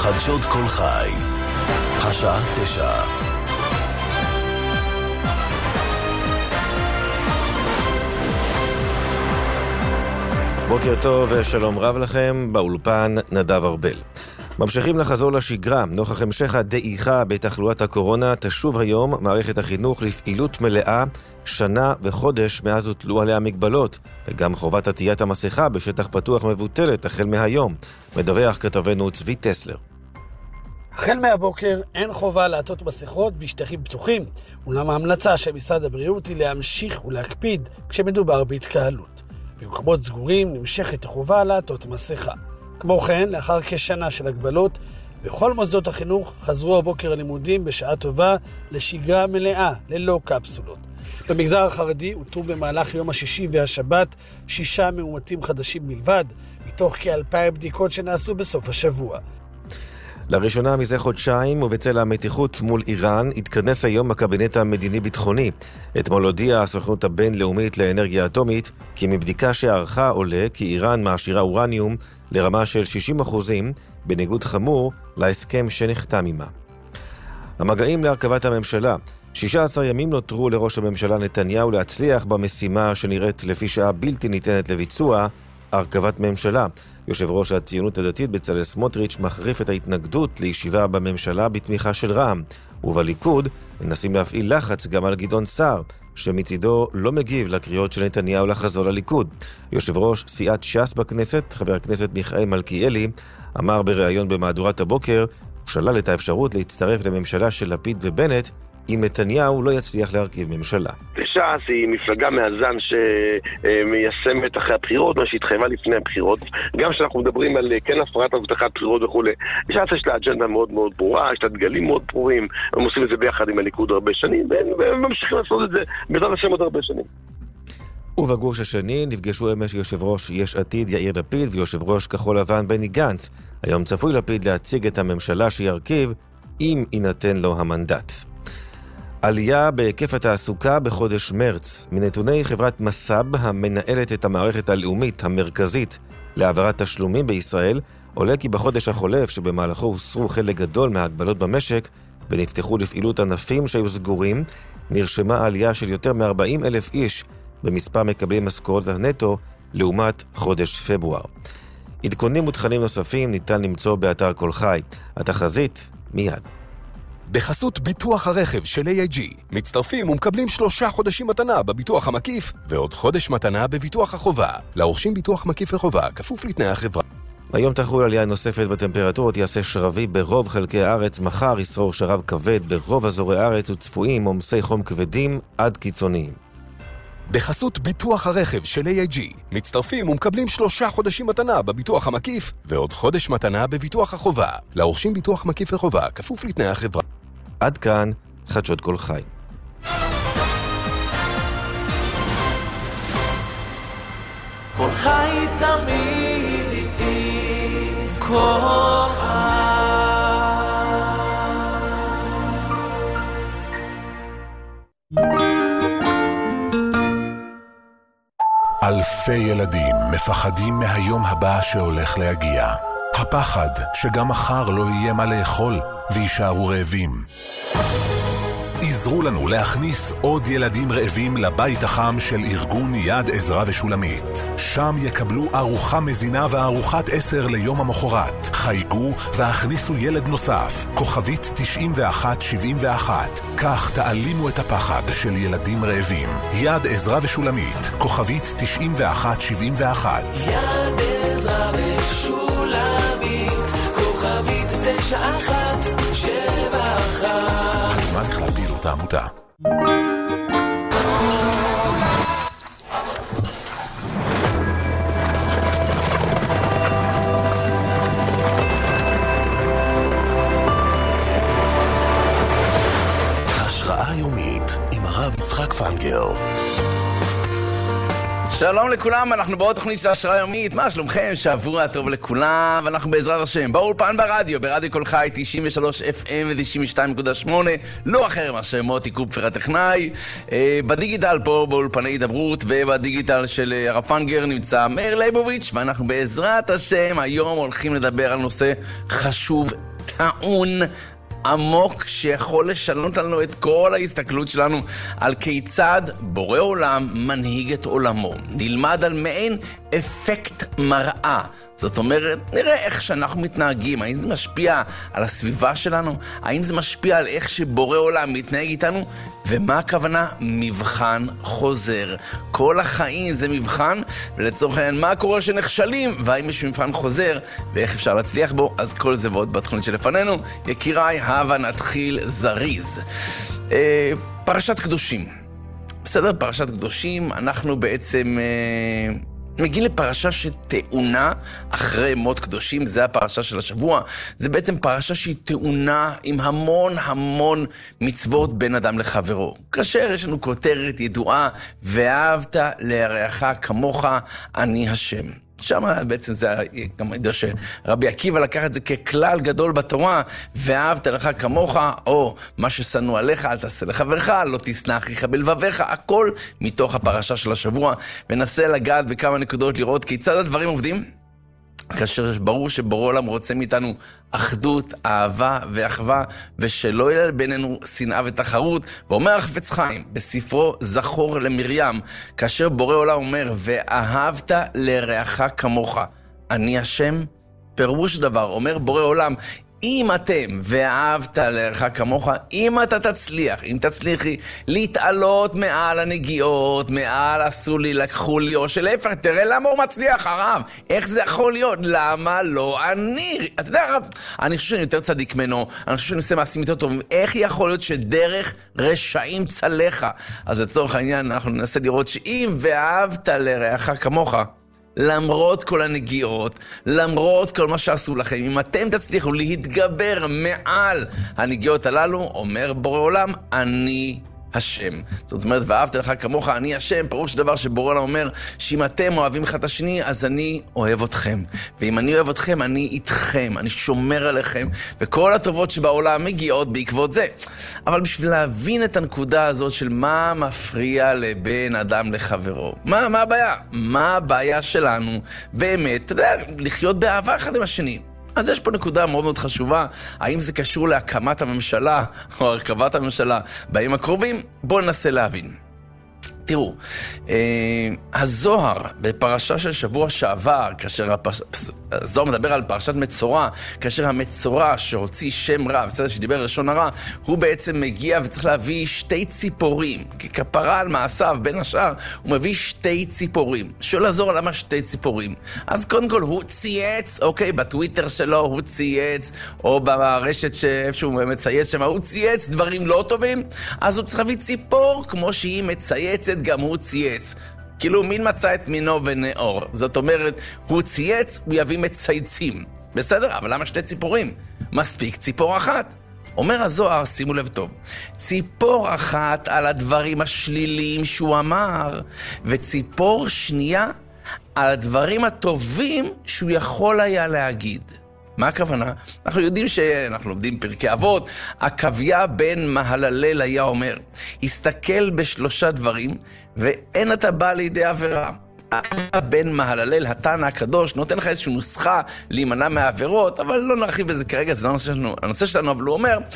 חדשות כל חי, השעה 9. בוקר טוב ושלום רב לכם, באולפן נדב ארבל. ממשיכים לחזור לשגרה, נוכח המשך הדעיכה בתחלואת הקורונה, תשוב היום מערכת החינוך לפעילות מלאה, שנה וחודש מאז הוטלו עליה מגבלות, וגם חובת עטיית המסכה בשטח פתוח מבוטלת החל מהיום. מדווח כתבנו צבי טסלר. החל מהבוקר אין חובה לעטות מסכות בשטחים פתוחים, אולם ההמלצה של משרד הבריאות היא להמשיך ולהקפיד כשמדובר בהתקהלות. במקומות סגורים נמשכת החובה לעטות מסכה. כמו כן, לאחר כשנה של הגבלות, בכל מוסדות החינוך חזרו הבוקר הלימודים בשעה טובה לשגרה מלאה, ללא קפסולות. במגזר החרדי הותרו במהלך יום השישי והשבת 6 מאומתים חדשים בלבד, מתוך כ2,000 בדיקות שנעשו בסוף השבוע. לראשונה מזה חודשיים ובצל המתיחות מול איראן התכנס היום הקבינט המדיני-ביטחוני. אתמול הודיעה הסוכנות הבינלאומית לאנרגיה אטומית כי מבדיקה שערכה עולה כי איראן מעשירה אורניום לרמה של 60%, בניגוד חמור להסכם שנחתם עמה. המגעים להרכבת הממשלה. 16 ימים נותרו לראש הממשלה נתניהו להצליח במשימה שנראית לפי שעה בלתי ניתנת לביצוע, הרכבת ממשלה. יושב ראש הציונות הדתית בצלאל סמוטריץ' מחריף את ההתנגדות לישיבה בממשלה בתמיכה של רע"מ, ובליכוד מנסים להפעיל לחץ גם על גדעון סער, שמצידו לא מגיב לקריאות של נתניהו לחזור לליכוד. יושב ראש סיעת ש"ס בכנסת, חבר הכנסת מיכאל מלכיאלי, אמר בריאיון במהדורת הבוקר, הוא שלל את האפשרות להצטרף לממשלה של לפיד ובנט, אם נתניהו לא יצליח להרכיב ממשלה. ש"ס היא מפלגה מאזן שמיישמת אחרי הבחירות, מה שהתחייבה לפני הבחירות. גם כשאנחנו מדברים על כן הפרעת הבטחת בחירות וכו'. ש"ס יש לה אג'נדה מאוד מאוד ברורה, יש לה דגלים מאוד ברורים, הם עושים את זה ביחד עם הליכוד הרבה שנים, והם ממשיכים לעשות את זה בעזרת השם עוד הרבה שנים. ובגוש השני נפגשו אמש יושב ראש יש עתיד יאיר לפיד ויושב ראש כחול לבן בני גנץ. היום צפוי לפיד להציג את הממשלה שירכיב אם יינתן לו המנדט. עלייה בהיקף התעסוקה בחודש מרץ. מנתוני חברת מס"ב המנהלת את המערכת הלאומית המרכזית להעברת תשלומים בישראל, עולה כי בחודש החולף שבמהלכו הוסרו חלק גדול מההגבלות במשק ונפתחו לפעילות ענפים שהיו סגורים, נרשמה עלייה של יותר מ-40,000 איש במספר מקבלי משכורות הנטו לעומת חודש פברואר. עדכונים ותכנים נוספים ניתן למצוא באתר כל חי. התחזית מיד. בחסות ביטוח הרכב של AIG, מצטרפים ומקבלים 3 חודשים מתנה בביטוח המקיף ועוד חודש מתנה בביטוח החובה. לרוכשים ביטוח מקיף וחובה, כפוף לתנאי החברה. היום תחול עלייה נוספת בטמפרטורות, יעשה שרבי ברוב חלקי הארץ, מחר ישרור שרב כבד ברוב אזורי הארץ וצפויים עומסי חום כבדים עד קיצוניים. בחסות ביטוח הרכב של AIG, מצטרפים ומקבלים 3 חודשים מתנה בביטוח המקיף ועוד חודש מתנה בביטוח החובה. לרוכשים ביטוח מקיף וחובה, כפוף לתנאי החברה. עד כאן חדשות כל חי. כל חי תמיד איתי, כל חי. אלפי ילדים מפחדים מהיום הבא שהולך להגיע. הפחד שגם מחר לא יהיה מה לאכול וישארו רעבים. עזרו לנו להכניס עוד ילדים רעבים לבית החם של ארגון יד עזרה ושולמית. שם יקבלו ארוחה מזינה וארוחת 10 ליום המחרת. חייגו והכניסו ילד נוסף, כוכבית 9171. כך תעלימו את הפחד של ילדים רעבים. יד עזרה ושולמית, כוכבית 9171. יד עזרה ושולמית, כוכבית 9171. הזמן בכלל פעילות העמותה. השראה יומית עם הרב יצחק פנגר. שלום לכולם, אנחנו בעוד תוכנית של השראה יומית. מה שלומכם? שבוע טוב לכולם, ואנחנו בעזרת השם באולפן ברדיו כל חי 93 FM ו-92.8, לא אחר מאשר מוטי קופפר הטכנאי. בדיגיטל פה באולפני דברות ובדיגיטל של הרב פנגר נמצא מאיר ליבוביץ', ואנחנו בעזרת השם היום הולכים לדבר על נושא חשוב טעון עמוק שיכול לשנות לנו את כל ההסתכלות שלנו על כיצד בורא עולם מנהיג את עולמו. נלמד על מעין אפקט מראה. זאת אומרת, נראה איך שאנחנו מתנהגים, האם זה משפיע על הסביבה שלנו, האם זה משפיע על איך שבורא עולם מתנהג איתנו, ומה הכוונה? מבחן חוזר. כל החיים זה מבחן, ולצורך העניין, מה קורה שנכשלים, והאם יש מבחן חוזר, ואיך אפשר להצליח בו, אז כל זה ועוד בתוכנית שלפנינו. יקיריי, הבה נתחיל זריז. פרשת קדושים. בסדר, פרשת קדושים, אנחנו בעצם מגיעים לפרשה שטעונה אחרי מות קדושים, זה הפרשה של השבוע. זה בעצם פרשה שהיא טעונה עם המון מצוות בין אדם לחברו. כאשר יש לנו כותרת ידועה, ואהבת לרעך כמוך, אני השם. שם בעצם זה גם ידוע שרבי עקיבא לקח את זה ככלל גדול בתורה, ואהבת לך כמוך, או מה ששנוא עליך, אל תעשה לחברך, לא תשנא אחיך בלבביך, הכל מתוך הפרשה של השבוע, וננסה לגעת בכמה נקודות לראות כיצד הדברים עובדים, כאשר ברור שבורא עולם רוצה מאיתנו אחדות, אהבה ואחווה, ושלא יהיה בינינו שנאה ותחרות. ואומר החפץ חיים בספרו זכור למרים, כאשר בורא עולם אומר ואהבת לרעך כמוך, אני השם, פירוש דבר, אומר בורא עולם, אם אתם ואהבת לרעך כמוך, אם אתה תצליח, אם תצליחי להתעלות מעל הנגיעות, מעל עשו לי, לקחו לי, או שלהפך, תראה למה הוא מצליח, הרב, איך זה יכול להיות? למה לא אני? אתה יודע, הרב, אני חושב שאני יותר צדיק ממנו, אני חושב שאני עושה מעשים יותר טובים, איך יכול להיות שדרך רשעים צלחה? אז לצורך העניין אנחנו ננסה לראות שאם ואהבת לרעך כמוך, למרות כל הנגיעות, למרות כל מה שעשו לכם, אם אתם תצליחו להתגבר מעל הנגיעות הללו, אומר בורא עולם, אני השם. זאת אומרת, ואהבת לך כמוך, אני השם, פירוש דבר שבורא עולם אומר, שאם אתם אוהבים אחד את השני, אז אני אוהב אתכם. ואם אני אוהב אתכם, אני איתכם, אני שומר עליכם, וכל הטובות שבעולם מגיעות בעקבות זה. אבל בשביל להבין את הנקודה הזאת של מה מפריע לבן אדם לחברו, מה הבעיה? מה הבעיה שלנו? באמת, אתה יודע, לחיות באהבה אחד עם השני. אז יש פה נקודה מאוד מאוד חשובה, האם זה קשור להקמת הממשלה או הרכבת הממשלה בימים הקרובים? בואו ננסה להבין. תראו, הזוהר בפרשה של שבוע שעבר, כאשר הזוהר מדבר על פרשת מצורע, כאשר המצורע שהוציא שם רע, בסדר שדיבר לשון הרע, הוא בעצם מגיע וצריך להביא שתי ציפורים, ככפרה על מעשיו בין השאר, הוא מביא שתי ציפורים. שואל הזוהר למה שתי ציפורים? אז קודם כל הוא צייץ, אוקיי, בטוויטר שלו הוא צייץ, או ברשת שאיפשהו הוא מצייץ שמה, הוא צייץ דברים לא טובים, אז הוא צריך להביא ציפור כמו שהיא מצייצת, גם הוא צייץ. כאילו מין מצא את מינו ונאור. זאת אומרת, הוא צייץ, הוא יביא מצייצים. בסדר? אבל למה שתי ציפורים? מספיק ציפור אחת. אומר הזוהר, שימו לב טוב, ציפור אחת על הדברים השליליים שהוא אמר, וציפור שנייה על הדברים הטובים שהוא יכול היה להגיד. מה הכוונה? אנחנו יודעים שאנחנו לומדים פרקי אבות, עקביה בן מהללל היה אומר, הסתכל בשלושה דברים, ואין אתה בא לידי עבירה. עקביה בן מהללל, התנא הקדוש, נותן לך איזושהי נוסחה להימנע מהעבירות, אבל לא נרחיב בזה כרגע, זה לא הנושא שלנו, אבל הוא אומר,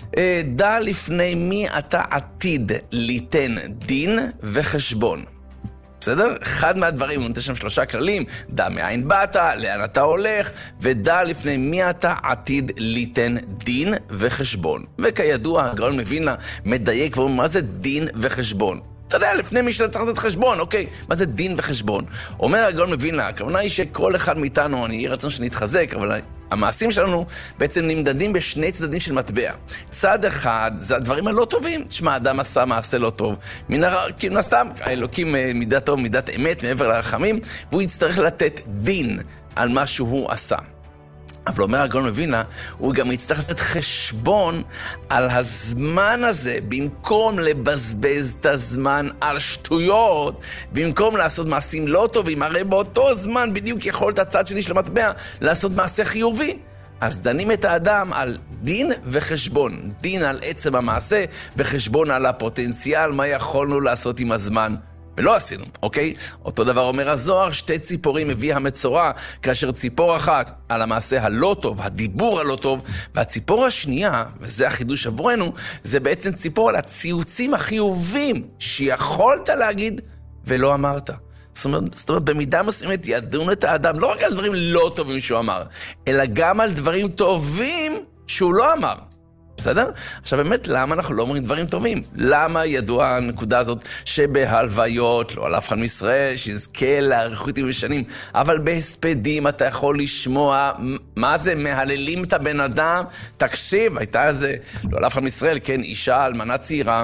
דע לפני מי אתה עתיד ליתן דין וחשבון. בסדר? אחד מהדברים, הוא נותן שם שלושה כללים, דע מאין באת, לאן אתה הולך, ודע לפני מי אתה עתיד ליתן דין וחשבון. וכידוע, הגאון מווילנה מדייק ואומר, מה זה דין וחשבון? אתה יודע, לפני מי שאתה צריך לתת חשבון, אוקיי, מה זה דין וחשבון? אומר הגאון מווילנה, הכוונה היא שכל אחד מאיתנו, אני רצון שנתחזק, אבל המעשים שלנו בעצם נמדדים בשני צדדים של מטבע. צד אחד זה הדברים הלא טובים. תשמע, אדם עשה מעשה לא טוב. מן הסתם, האלוקים מידת טוב, מידת אמת, מעבר לרחמים, והוא יצטרך לתת דין על מה שהוא עשה. אבל אומר הגאון מווילנה, הוא גם יצטרך לתת חשבון על הזמן הזה, במקום לבזבז את הזמן על שטויות, במקום לעשות מעשים לא טובים, הרי באותו זמן בדיוק יכול את הצד שלי של המטבע לעשות מעשה חיובי. אז דנים את האדם על דין וחשבון, דין על עצם המעשה וחשבון על הפוטנציאל, מה יכולנו לעשות עם הזמן ולא עשינו, אוקיי? אותו דבר אומר הזוהר, 2 ציפורים הביא המצורע, כאשר ציפור אחת על המעשה הלא טוב, הדיבור הלא טוב, והציפור השנייה, וזה החידוש עבורנו, זה בעצם ציפור על הציוצים החיובים שיכולת להגיד ולא אמרת. זאת אומרת, במידה מסוימת ידון את האדם, לא רק על דברים לא טובים שהוא אמר, אלא גם על דברים טובים שהוא לא אמר. בסדר? עכשיו באמת, למה אנחנו לא אומרים דברים טובים? למה ידוע הנקודה הזאת שבהלוויות, לא על אף אחד מישראל, שיזכה לאריכות ימים ושנים, אבל בהספדים אתה יכול לשמוע, מה זה? מהללים את הבן אדם? תקשיב, הייתה איזה, לא על אף אחד מישראל, כן, אישה, אלמנה צעירה,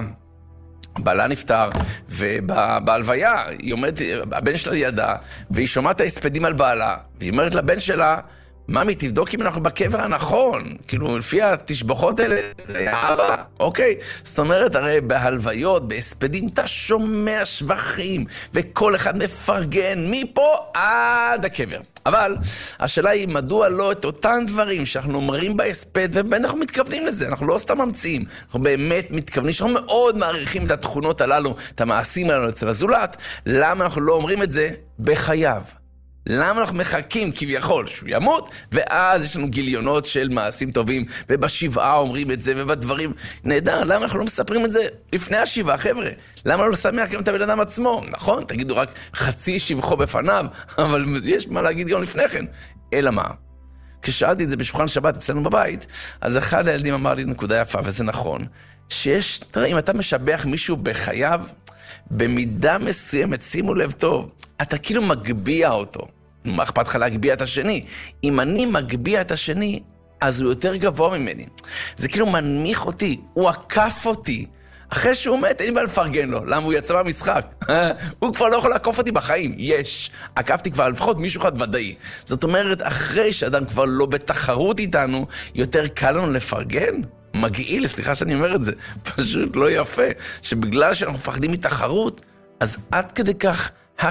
בעלה נפטר, ובהלוויה, היא אומרת, הבן שלה לידה, והיא שומעת את ההספדים על בעלה, והיא אומרת לבן שלה, ממי, תבדוק אם אנחנו בקבר הנכון. כאילו, לפי התשבחות האלה, זה אבא, אוקיי? זאת אומרת, הרי בהלוויות, בהספדים, אתה שומע שבחים, וכל אחד מפרגן מפה עד הקבר. אבל השאלה היא, מדוע לא את אותם דברים שאנחנו אומרים בהספד, ואנחנו מתכוונים לזה, אנחנו לא סתם ממציאים, אנחנו באמת מתכוונים, שאנחנו מאוד מעריכים את התכונות הללו, את המעשים הללו אצל הזולת, למה אנחנו לא אומרים את זה בחייו? למה אנחנו מחכים כביכול שהוא ימות, ואז יש לנו גיליונות של מעשים טובים, ובשבעה אומרים את זה, ובדברים נהדר, למה אנחנו לא מספרים את זה לפני השבעה, חבר'ה? למה לא לשמח גם את הבן אדם עצמו? נכון, תגידו רק חצי שבחו בפניו, אבל יש מה להגיד גם לפני כן. אלא מה? כששאלתי את זה בשולחן שבת אצלנו בבית, אז אחד הילדים אמר לי נקודה יפה, וזה נכון, שיש, תראה, אם אתה משבח מישהו בחייו, במידה מסוימת, שימו לב טוב, אתה כאילו מגביע אותו. מה אכפת לך להגביע את השני? אם אני מגביע את השני, אז הוא יותר גבוה ממני. זה כאילו מנמיך אותי, הוא עקף אותי. אחרי שהוא מת, אין לי מה לפרגן לו. למה? הוא יצא מהמשחק. הוא כבר לא יכול לעקוף אותי בחיים. יש. עקפתי כבר לפחות מישהו אחד ודאי. זאת אומרת, אחרי שאדם כבר לא בתחרות איתנו, יותר קל לנו לפרגן. מגעיל, סליחה שאני אומר את זה. פשוט לא יפה. שבגלל שאנחנו מפחדים מתחרות, אז עד כדי כך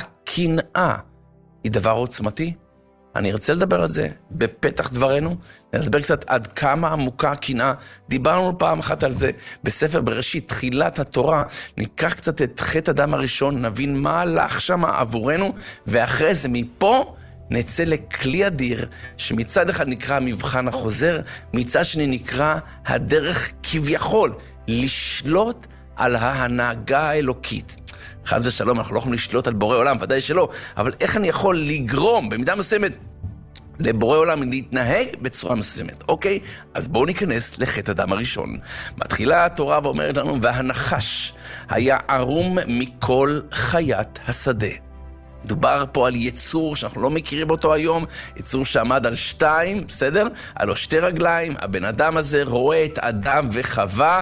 הקנאה היא דבר עוצמתי. אני ארצה לדבר על זה בפתח דברנו, נדבר קצת עד כמה עמוקה הקנאה. דיברנו פעם אחת על זה בספר בראשית, תחילת התורה. ניקח קצת את חטא אדם הראשון, נבין מה הלך שם עבורנו, ואחרי זה מפה נצא לכלי אדיר, שמצד אחד נקרא המבחן החוזר, מצד שני נקרא הדרך כביכול, לשלוט על ההנהגה האלוקית. חס ושלום, אנחנו לא יכולים לשלוט על בורא עולם, ודאי שלא, אבל איך אני יכול לגרום במידה מסוימת לבורא עולם להתנהג בצורה מסוימת, אוקיי? אז בואו ניכנס לחטא אדם הראשון. מתחילה התורה ואומרת לנו, והנחש היה ערום מכל חיית השדה. דובר פה על יצור שאנחנו לא מכירים אותו היום, יצור שעמד על 2, בסדר? על לו 2 רגליים, הבן אדם הזה רואה את אדם וחווה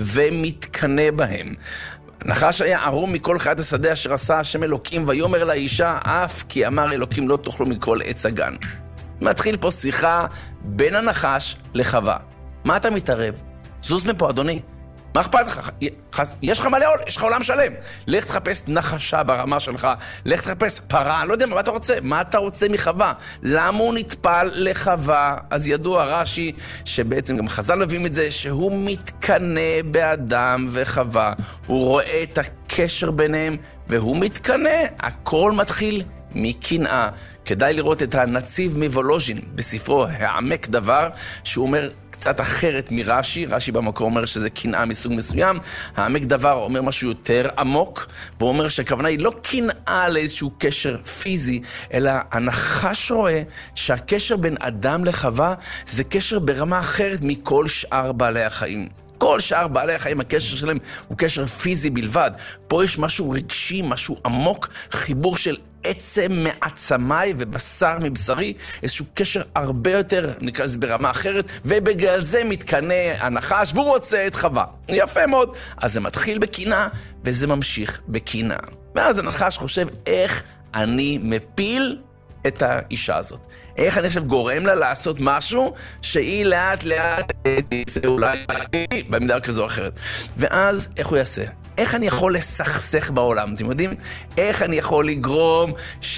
ומתקנה בהם. נחש היה ערום מכל חיית השדה אשר עשה השם אלוקים, ויאמר לאישה, אף כי אמר אלוקים לא תאכלו מכל עץ הגן. מתחיל פה שיחה בין הנחש לחווה. מה אתה מתערב? זוז מפה, אדוני. מה אכפת לך? יש לך מלא, יש לך עולם שלם. לך תחפש נחשה ברמה שלך, לך תחפש פרה, לא יודע מה אתה רוצה. מה אתה רוצה מחווה? למה הוא נטפל לחווה? אז ידוע רש"י, שבעצם גם חז"ל מביאים את זה, שהוא מתקנה באדם וחווה. הוא רואה את הקשר ביניהם, והוא מתקנה. הכל מתחיל מקנאה. כדאי לראות את הנציב מוולוז'ין בספרו העמק דבר, שהוא אומר קצת אחרת מרש"י. רש"י במקור אומר שזה קנאה מסוג מסוים. העמק דבר אומר משהו יותר עמוק, והוא אומר שהכוונה היא לא קנאה לאיזשהו קשר פיזי, אלא הנחש רואה שהקשר בין אדם לחווה זה קשר ברמה אחרת מכל שאר בעלי החיים. כל שאר בעלי החיים, הקשר שלהם הוא קשר פיזי בלבד. פה יש משהו רגשי, משהו עמוק, חיבור של עצם מעצמי ובשר מבשרי, איזשהו קשר הרבה יותר, נקרא לזה ברמה אחרת, ובגלל זה מתקנה הנחש, והוא רוצה את חווה. יפה מאוד. אז זה מתחיל בקנאה, וזה ממשיך בקנאה. ואז הנחש חושב, איך אני מפיל את האישה הזאת? איך אני עכשיו גורם לה לעשות משהו שהיא לאט לאט תצא אולי במידה כזו או אחרת. ואז איך הוא יעשה? איך אני יכול לסכסך בעולם? אתם יודעים? איך אני יכול לגרום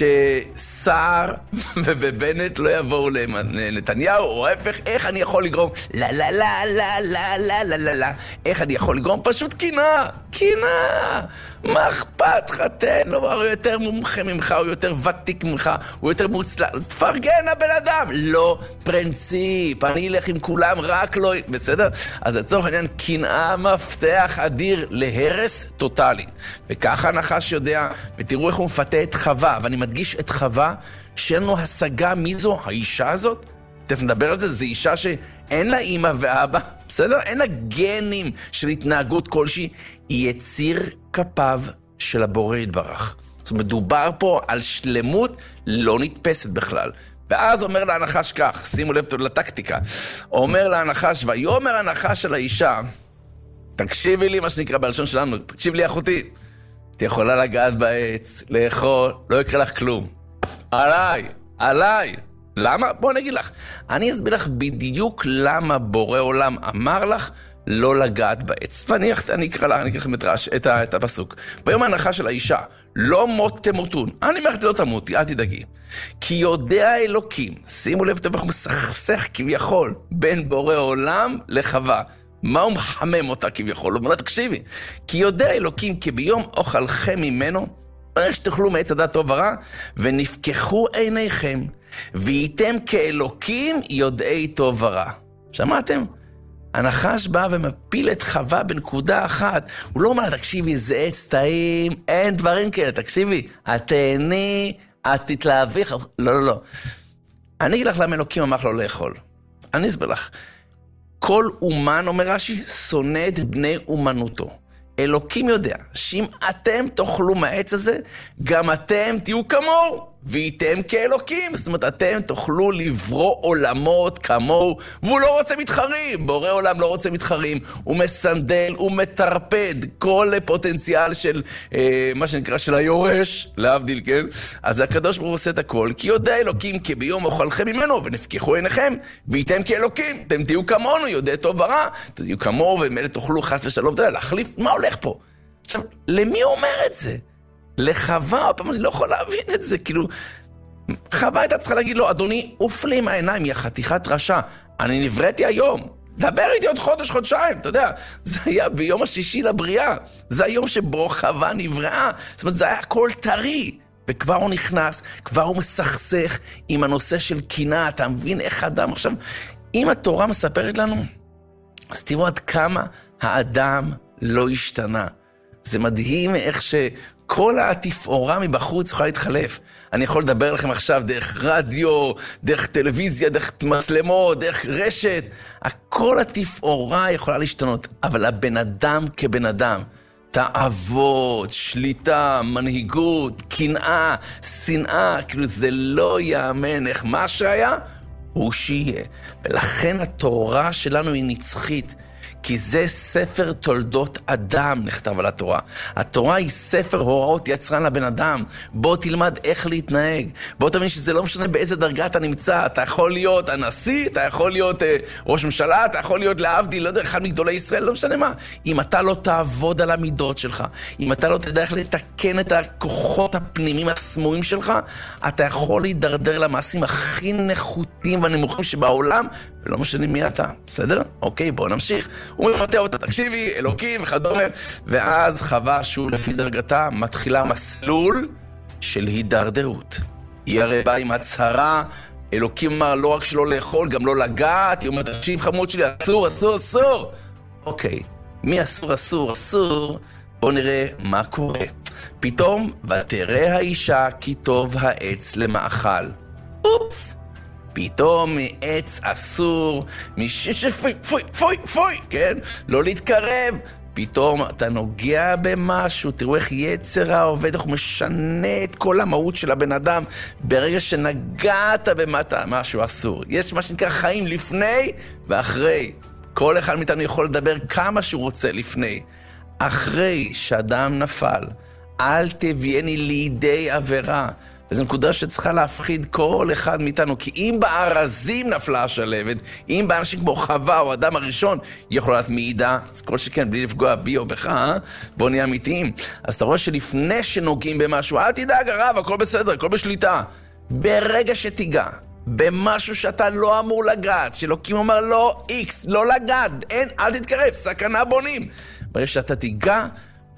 שסער ובבנט לא יבואו לנתניהו, או ההפך? איך אני יכול לגרום לה לה לה לה לה לה לה לה לה? איך אני יכול לגרום? פשוט קנאה. קנאה. מה אכפת תחתן, הוא יותר מומחה ממך, הוא יותר ותיק ממך, הוא יותר מוצלח, תפרגן הבן אדם, לא פרינציפ, אני אלך עם כולם, רק לא, בסדר? אז לצורך העניין, קנאה מפתח אדיר להרס טוטלי, וככה הנחש יודע, ותראו איך הוא מפתה את חווה, ואני מדגיש את חווה, שאין לנו השגה מי זו האישה הזאת, תכף נדבר על זה, זו אישה שאין לה אמא ואבא, בסדר? אין לה גנים של התנהגות כלשהי, היא יציר כפיו של הבורא יתברך. זאת אומרת, מדובר פה על שלמות לא נתפסת בכלל. ואז אומר להנחש כך, שימו לב לטקטיקה, אומר להנחש, ויאמר הנחש של האישה, תקשיבי לי מה שנקרא בלשון שלנו, תקשיבי לי אחותי, את יכולה לגעת בעץ, לאכול, לא יקרה לך כלום. עליי. למה? בוא נגיד לך. אני אסביר לך בדיוק למה בורא עולם אמר לך לא לגעת בעץ. ואני אקרא לכם את הפסוק. ביום הנחש של האישה, לא מות תמותון. אני אומר לך, לא תמותי, אל תדאגי. כי יודע אלוקים, שימו לב, טוב, אנחנו מסכסך כביכול בין בורא עולם לחווה. מה הוא מחמם אותה כביכול? הוא אומר לה, תקשיבי. כי יודע אלוקים, כי ביום אוכלכם ממנו, איך שתאכלו מעץ הדעת טוב ורע, ונפקחו עיניכם, והייתם כאלוקים יודעי טוב ורע. שמעתם? הנחש בא ומפיל את חווה בנקודה אחת. הוא לא אומר לה, תקשיבי, זה עץ טעים, אין דברים כאלה, תקשיבי, את תהני, את תתלהבי. לא. אני אגיד לך למה אלוקים אמר לו לאכול. אני אסביר לך. כל אומן, אומר רש"י, שונא את בני אומנותו. אלוקים יודע שאם אתם תאכלו מהעץ הזה, גם אתם תהיו כמוהו, והייתם כאלוקים. זאת אומרת, אתם תוכלו לברוא עולמות כמוהו, והוא לא רוצה מתחרים. בורא עולם לא רוצה מתחרים, הוא מסנדל, הוא מטרפד כל פוטנציאל של, מה שנקרא, של היורש, להבדיל, כן? אז הקדוש ברוך הוא עושה את הכל, כי יודע אלוקים כי ביום אוכלכם ממנו, ונפקחו עיניכם, והייתם כאלוקים. אתם תהיו כמונו, יודע טוב ורע, תהיו כמוהו, ומאלה תאכלו חס ושלום, להחליף, מה הולך פה? עכשיו, למי אומר את זה? לחווה, פעם אני לא יכול להבין את זה, כאילו, חווה הייתה צריכה להגיד לו, אדוני, אוף לי עם העיניים, יא חתיכת רשע, אני נבראתי היום, דבר איתי עוד חודש, חודשיים, אתה יודע, זה היה ביום השישי לבריאה, זה היום שבו חווה נבראה, זאת אומרת, זה היה הכל טרי, וכבר הוא נכנס, כבר הוא מסכסך עם הנושא של קנאה, אתה מבין איך אדם, עכשיו, אם התורה מספרת לנו, אז תראו עד כמה האדם לא השתנה, זה מדהים איך כל התפאורה מבחוץ יכולה להתחלף. אני יכול לדבר לכם עכשיו דרך רדיו, דרך טלוויזיה, דרך מצלמות, דרך רשת. כל התפאורה יכולה להשתנות, אבל הבן אדם כבן אדם, תאוות, שליטה, מנהיגות, קנאה, שנאה, כאילו זה לא יאמן איך מה שהיה, הוא שיהיה. ולכן התורה שלנו היא נצחית. כי זה ספר תולדות אדם, נכתב על התורה. התורה היא ספר הוראות יצרן לבן אדם. בוא תלמד איך להתנהג. בוא תבין שזה לא משנה באיזה דרגה אתה נמצא. אתה יכול להיות הנשיא, אתה יכול להיות ראש ממשלה, אתה יכול להיות להבדיל, לא יודע, אחד מגדולי ישראל, לא משנה מה. אם אתה לא תעבוד על המידות שלך, אם אתה לא תדע איך לתקן את הכוחות הפנימיים הסמויים שלך, אתה יכול להידרדר למעשים הכי נחותים והנמוכים שבעולם, ולא משנה מי אתה, בסדר? אוקיי, בואו נמשיך. הוא מפתח אותה, תקשיבי, אלוקים וכדומה, ואז חווה שוב לפי דרגתה, מתחילה מסלול של הידרדרות. היא הרי באה עם הצהרה, אלוקים אמר לא רק שלא לאכול, גם לא לגעת, היא אומרת, תקשיב חמוד שלי, אסור, אסור, אסור. אוקיי, מי אסור, אסור, אסור? בואו נראה מה קורה. פתאום, ותראה האישה כי טוב העץ למאכל. אופס! פתאום מעץ אסור, פוי, כן? לא להתקרב. פתאום אתה נוגע במשהו, תראו איך יצר העובד, איך הוא משנה את כל המהות של הבן אדם, ברגע שנגעת במשהו אסור. יש מה שנקרא חיים לפני ואחרי. כל אחד מאיתנו יכול לדבר כמה שהוא רוצה לפני. אחרי שאדם נפל, אל תביאני לידי עבירה. וזו נקודה שצריכה להפחיד כל אחד מאיתנו, כי אם בארזים נפלה השלבת, אם באנשים כמו חווה או אדם הראשון יכולה להיות מעידה, אז כל שכן, בלי לפגוע בי או בך, בוא נהיה אמיתיים. אז אתה רואה שלפני שנוגעים במשהו, אל תדאג הרב, הכל בסדר, הכל בשליטה. ברגע שתיגע במשהו שאתה לא אמור לגעת, שאלוקים אומר לא איקס, לא לגעת, אין, אל תתקרב, סכנה בונים. ברגע שאתה תיגע,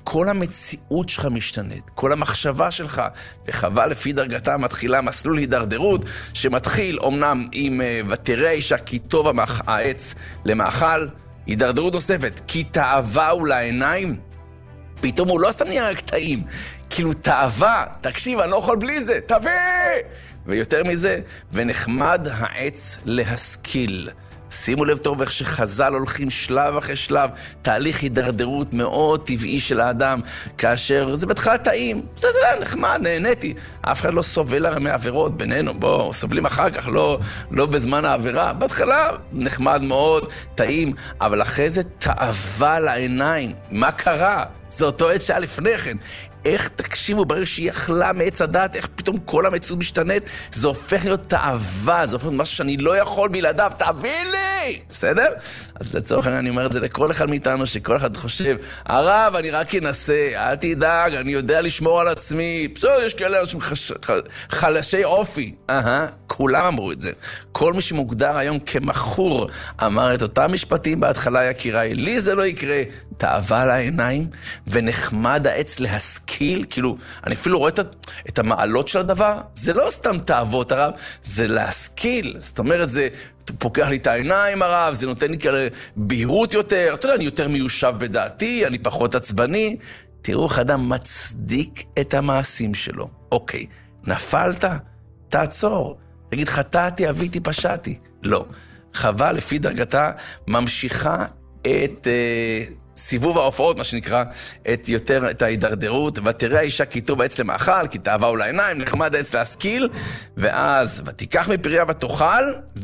כל המציאות שלך משתנית, כל המחשבה שלך, וחווה לפי דרגתה מתחילה מסלול הידרדרות, שמתחיל אומנם עם ותראה האישה כי טוב העץ למאכל, הידרדרות נוספת, כי תאווה הוא לעיניים, פתאום הוא לא סתם נהיה רק טעים, כאילו תאווה, תקשיב, אני לא יכול בלי זה, תביא! ויותר מזה, ונחמד העץ להשכיל. שימו לב טוב איך שחז"ל הולכים שלב אחרי שלב, תהליך הידרדרות מאוד טבעי של האדם, כאשר זה בהתחלה טעים, זה נחמד, נהניתי, אף אחד לא סובל הרי מעבירות בינינו, בוא, סובלים אחר כך, לא בזמן העבירה, בהתחלה נחמד מאוד, טעים, אבל אחרי זה תאווה לעיניים, מה קרה? זה אותו עת שהיה לפני כן. איך תקשיבו, ברגע שהיא אכלה מעץ הדת, איך פתאום כל המציאות משתנית, זה הופך להיות תאווה, זה הופך להיות משהו שאני לא יכול בלעדיו, תביא לי! בסדר? אז לצורך העניין אני אומר את זה לכל אחד מאיתנו, שכל אחד חושב, הרב, אני רק אנסה, אל תדאג, אני יודע לשמור על עצמי, בסדר, יש כאלה אנשים חלשי אופי. כולם אמרו את זה. כל מי שמוגדר היום כמחור, אמר את אותם משפטים בהתחלה, יקיריי, לי זה לא יקרה, תאווה לעיניים, ונחמד העץ להשכיל, כאילו, אני אפילו רואה את המעלות של הדבר, זה לא סתם תאוות הרב, זה להשכיל, זאת אומרת, זה פוקח לי את העיניים הרב, זה נותן לי כאלה בהירות יותר, אתה יודע, אני יותר מיושב בדעתי, אני פחות עצבני, תראו איך אדם מצדיק את המעשים שלו. אוקיי, נפלת? תעצור. תגיד, חטאתי, אביתי, פשעתי. לא. חווה לפי דרגתה ממשיכה את סיבוב ההופעות, מה שנקרא, את ההידרדרות, ותראה האישה כי טוב העץ למאכל, כי תאווה הוא לעיניים, נחמד העץ להשכיל, ואז ותיקח מפריה ותאכל,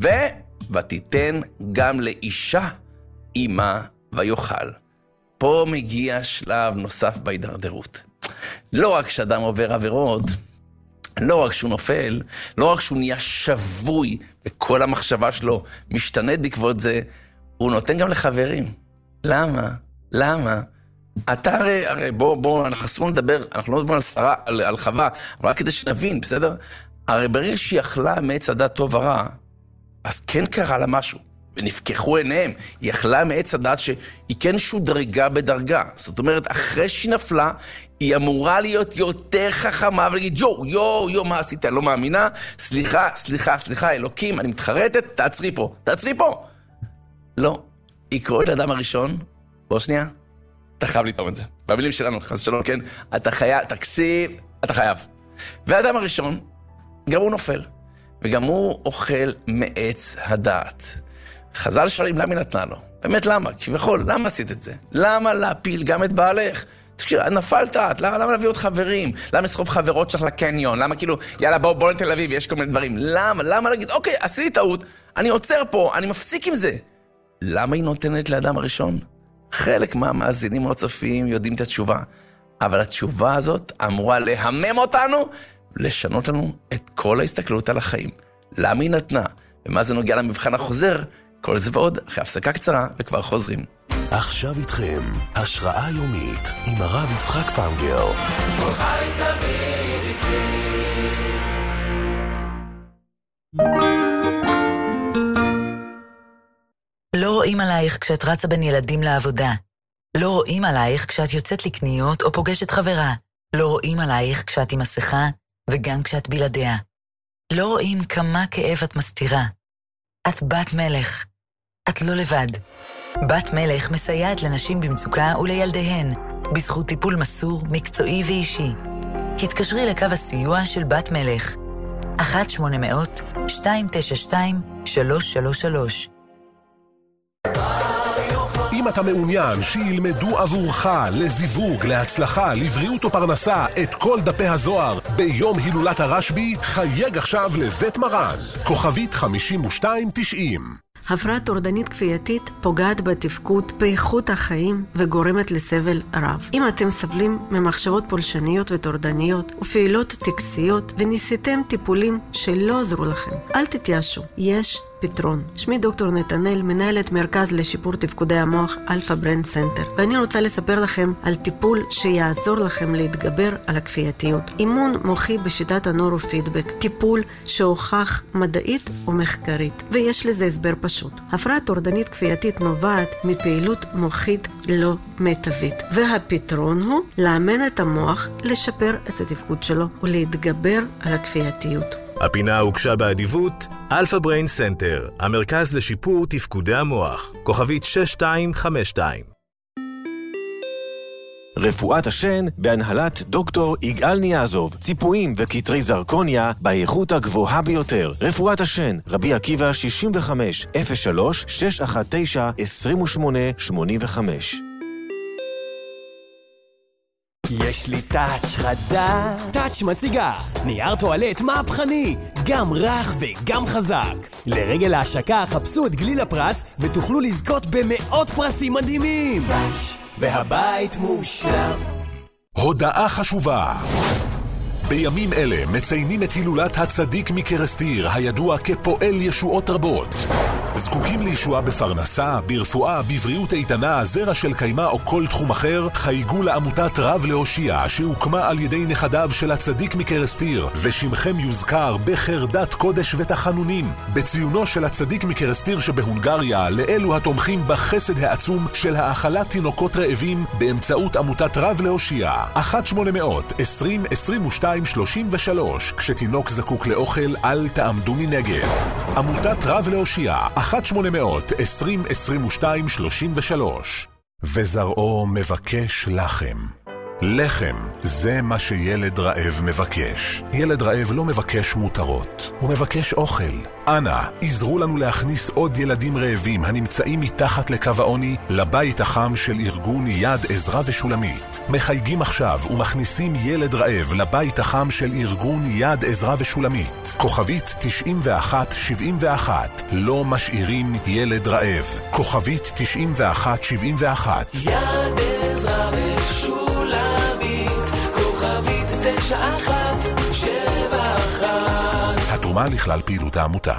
ותיתן גם לאישה אימה ויאכל. פה מגיע שלב נוסף בהידרדרות. לא רק שאדם עובר עבירות, לא רק שהוא נופל, לא רק שהוא נהיה שבוי, וכל המחשבה שלו משתנית בעקבות זה, הוא נותן גם לחברים. למה? למה? אתה הרי בוא, אנחנו אסור לדבר, אנחנו לא מדברים על חווה, אבל רק כדי שנבין, בסדר? הרי ברגע שהיא אכלה מעץ הדת טוב ורע, אז כן קרה לה משהו, ונפקחו עיניהם, היא אכלה מעץ הדת שהיא כן שודרגה בדרגה, זאת אומרת, אחרי שהיא נפלה, היא אמורה להיות יותר חכמה, ולהגיד, יו, מה עשית? אני לא מאמינה, סליחה, אלוקים, אני מתחרטת, תעצרי פה. לא, היא קוראת לאדם הראשון, בוא שנייה, אתה חייב לטעום את זה. במילים שלנו, חס ושלום, כן, אתה חייב, תקשיב, אתה חייב. והאדם הראשון, גם הוא נופל, וגם הוא אוכל מעץ הדעת. חז"ל שואלים למה היא נתנה לו. באמת למה? כביכול, למה עשית את זה? למה להפיל גם את בעלך? תקשיב, נפלת, למה להביא עוד חברים? למה לסחוב חברות שלך לקניון? למה כאילו, יאללה בוא לתל אביב, יש כל מיני דברים. למה להגיד, אוקיי, עשיתי טעות, אני עוצר פה, אני מפסיק עם זה. למה היא נותנת לאדם הראשון? חלק מהמאזינים והצופים יודעים את התשובה, אבל התשובה הזאת אמורה להמם אותנו, לשנות לנו את כל ההסתכלות על החיים. למה היא נתנה? ומה זה נוגע למבחן החוזר? כל זה ועוד, אחרי הפסקה קצרה, וכבר חוזרים. עכשיו איתכם, השראה יומית עם הרב יצחק פנגר. חי תמיד איתי. לא רואים עלייך כשאת רצה בין ילדים לעבודה. לא רואים עלייך כשאת יוצאת לקניות או פוגשת חברה. לא רואים עלייך כשאת עם מסכה וגם כשאת בלעדיה. לא רואים כמה כאב את מסתירה. את בת מלך. את לא לבד. בת מלך מסייעת לנשים במצוקה ולילדיהן, בזכות טיפול מסור, מקצועי ואישי. התקשרי לקו הסיוע של בת מלך. 1-800-292-333. אם אתה מעוניין שילמדו עבורך לזיווג, להצלחה, לבריאות ופרנסה את כל דפי הזוהר ביום הילולת הרשב"י, חייג עכשיו לבית מרן, כוכבית 5290. הפרעה טורדנית כפייתית פוגעת בתפקוד, באיכות החיים וגורמת לסבל רב. אם אתם סבלים ממחשבות פולשניות וטורדניות ופעילות טקסיות וניסיתם טיפולים שלא עזרו לכם, אל תתייאשו. יש הפתרון. שמי דוקטור נתנאל, מנהלת מרכז לשיפור תפקודי המוח אלפא ברן סנטר, ואני רוצה לספר לכם על טיפול שיעזור לכם להתגבר על הכפייתיות. אימון מוחי בשיטת הנורופידבק, טיפול שהוכח מדעית ומחקרית, ויש לזה הסבר פשוט. הפרעה טורדנית כפייתית נובעת מפעילות מוחית לא מיטבית, והפתרון הוא לאמן את המוח לשפר את התפקוד שלו ולהתגבר על הכפייתיות. הפינה הוגשה באדיבות אלפא ברן סנטר, המרכז לשיפור תפקודי המוח, כוכבית 6252. רפואת השן בהנהלת דוקטור יגאל ניאזוב, ציפויים וקטרי זרקוניה באיכות הגבוהה ביותר. רפואת השן, רבי עקיבא 65 03 619 2885. יש לי טאץ' חדש. טאץ' מציגה נייר טואלט מהפכני, גם רך וגם חזק. לרגל ההשקה חפשו את גליל הפרס ותוכלו לזכות במאות פרסים מדהימים. טאץ' והבית מושלם. הודעה חשובה. בימים אלה מציינים את הילולת הצדיק מקרסטיר, הידוע כפועל ישועות רבות. זקוקים לישועה בפרנסה, ברפואה, בבריאות איתנה, זרע של קיימה או כל תחום אחר? חייגו לעמותת רב להושיע, שהוקמה על ידי נכדיו של הצדיק מקרסטיר, ושמכם יוזכר בחרדת קודש ותחנונים. בציונו של הצדיק מקרסטיר שבהונגריה, לאלו התומכים בחסד העצום של האכלת תינוקות רעבים באמצעות עמותת רב להושיע. 1-800-20-22-33. כשתינוק זקוק לאוכל, אל תעמדו מנגד. עמותת רב להושיע, 1-800-20-22-33. וזרעו מבקש לחם. לחם, זה מה שילד רעב מבקש. ילד רעב לא מבקש מותרות, הוא מבקש אוכל. אנא, עזרו לנו להכניס עוד ילדים רעבים הנמצאים מתחת לקו העוני לבית החם של ארגון יד עזרא ושולמית. מחייגים עכשיו ומכניסים ילד רעב לבית החם של ארגון יד עזרא ושולמית. כוכבית 9171. לא משאירים ילד רעב. כוכבית 9171. יד עזרא ושולמית, כוכבית 9171. התרומה לכלל פעילות העמותה.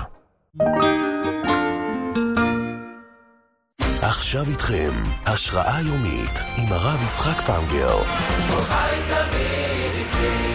עכשיו איתכם, השראה יומית עם הרב יצחק פנגר. חי תמיד איתי.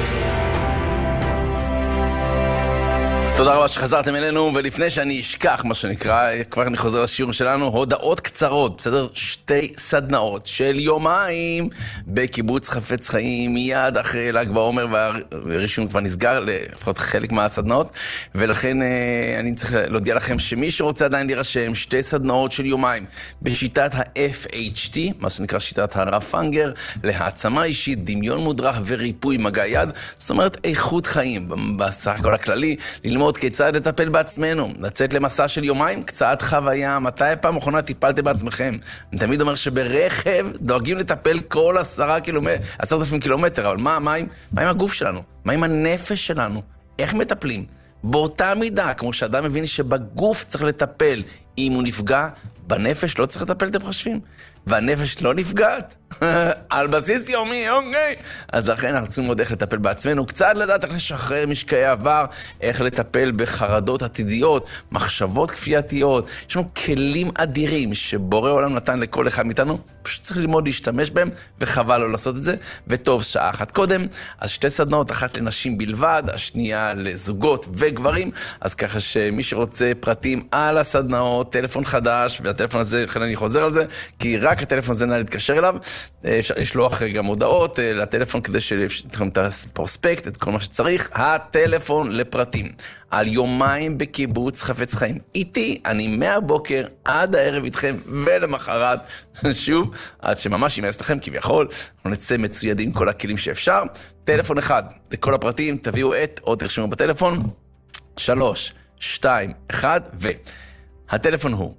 תודה רבה שחזרתם אלינו, ולפני שאני אשכח מה שנקרא, כבר אני חוזר לשיעור שלנו, הודעות קצרות, בסדר? 2 סדנאות של יומיים בקיבוץ חפץ חיים, מיד אחרי ל"ג בעומר, והרישום כבר נסגר, לפחות חלק מהסדנאות, ולכן אני צריך להודיע לכם שמי שרוצה עדיין להירשם, 2 סדנאות של יומיים בשיטת ה-FHT, מה שנקרא שיטת הרב פנגר, להעצמה אישית, דמיון מודרך וריפוי מגע יד, זאת אומרת איכות חיים, בסך הכל הכללי, ללמוד כיצד לטפל בעצמנו, לצאת למסע של יומיים, קצת חוויה. מתי פעם אחרונה טיפלתם בעצמכם? אני תמיד אומר שברכב דואגים לטפל כל 10,000 קילומטר, אבל מה עם הגוף שלנו? מה עם הנפש שלנו? איך מטפלים? באותה מידה, כמו שאדם מבין שבגוף צריך לטפל, אם הוא נפגע, בנפש לא צריך לטפל, אתם חושבים? והנפש לא נפגעת? על בסיס יומי, אוקיי. אז לכן אנחנו צריכים עוד איך לטפל בעצמנו, קצת לדעת איך לשחרר משקעי עבר, איך לטפל בחרדות עתידיות, מחשבות כפייתיות. יש לנו כלים אדירים שבורא עולם נתן לכל אחד מאיתנו, פשוט צריך ללמוד להשתמש בהם, וחבל לא לעשות את זה, וטוב שעה אחת קודם. אז 2 סדנאות, אחת לנשים בלבד, השנייה לזוגות וגברים, אז ככה שמי שרוצה פרטים על הסדנאות, טלפון חדש, והטלפון הזה, לכן אני חוזר על זה, כי רק הטלפון הזה נא להתקשר אליו, אפשר לשלוח גם הודעות לטלפון כדי שתכם את הפרוספקט, את כל מה שצריך, הטלפון לפרטים. על יומיים בקיבוץ חפץ חיים. איתי, אני מהבוקר עד הערב איתכם, ולמחרת שוב, עד שממש ימאס לכם כביכול, אנחנו נצא מצוידים כל הכלים שאפשר. טלפון אחד, לכל הפרטים, תביאו או תרשמו בטלפון, 3, 2, 1, והטלפון הוא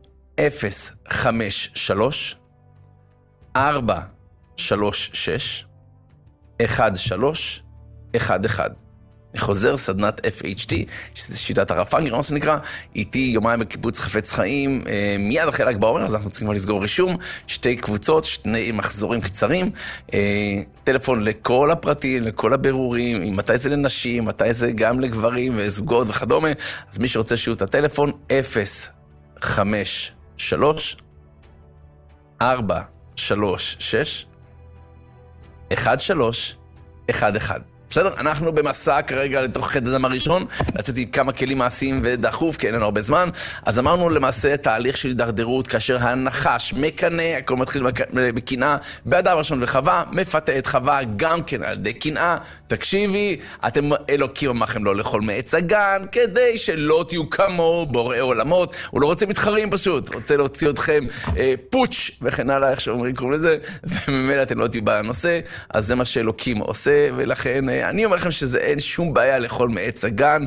053 436 1311. חוזר סדנת FHT, שזה שיטת הרפנגר, זה נקרא, איתי יומיים בקיבוץ חפץ חיים, מיד אחרי ל"ג בעומר, אז אנחנו צריכים כבר לסגור רישום, 2 קבוצות, 2 מחזורים קצרים, טלפון לכל הפרטים, לכל הבירורים, מתי זה לנשים, מתי זה גם לגברים וזוגות וכדומה, אז מי שרוצה שיהיו את הטלפון, 053 436 1311. בסדר? אנחנו במסע כרגע לתוך חד אדם הראשון, לצאת עם כמה כלים מעשיים ודחוף, כי אין לנו הרבה זמן, אז אמרנו למעשה תהליך של הידרדרות, כאשר הנחש מקנא, הכל מתחיל בקנאה, באדם הראשון וחווה, מפתה את חווה גם כן על ידי קנאה, תקשיבי, אתם אלוקים אמרכם לא לאכול מעץ הגן, כדי שלא תהיו כמו בוראי עולמות, הוא לא רוצה מתחרים פשוט, רוצה להוציא אתכם פוץ' וכן הלאה, איך שאומרים קוראים לזה, וממילא אתם לא תהיו בנושא, אז זה מה שאלוקים עושה, ולכן אני אומר לכם שזה אין שום בעיה לאכול מעץ הגן,